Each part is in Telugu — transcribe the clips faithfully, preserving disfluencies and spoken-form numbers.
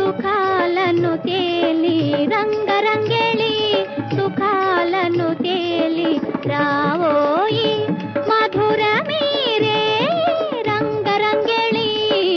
సుఖాలను తేలి రంగరంగేళి సుఖాలను తేలి రావోయి మధుర మీరే రంగరంగేళి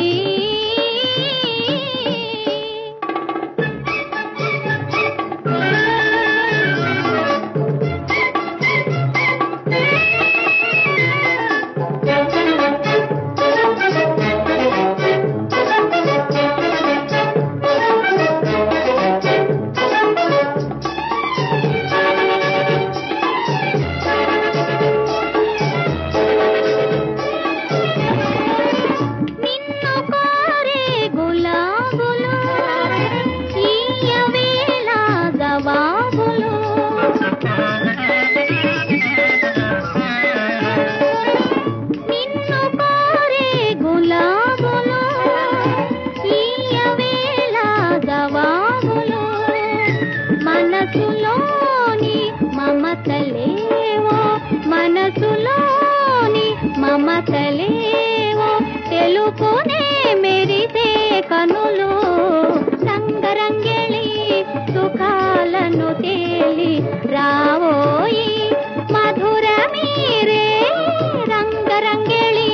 మనసులోని మమతలేవో మనసులోని మమతలేవో తెలుపునే మెరిసే కనులు రంగరంగేళి సుఖాలను తేలి రావోయి మధుర మీరే రంగరంగేళి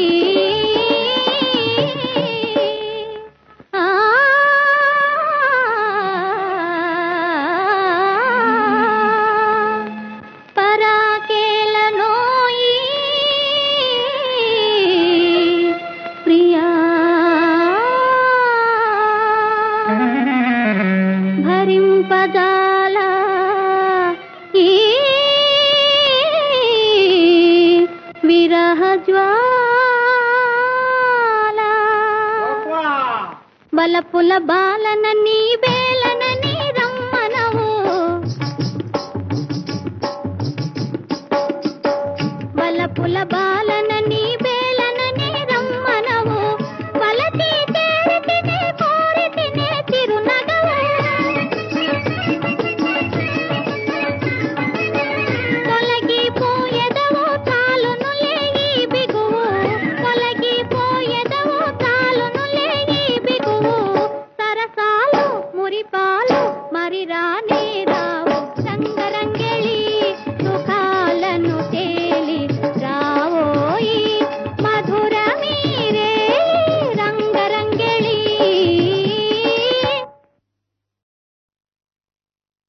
భరింపజాల ఈ విరహ జ్వాల బలపుల బాలనని బేలనని రమ్మనవు బలపుల బాల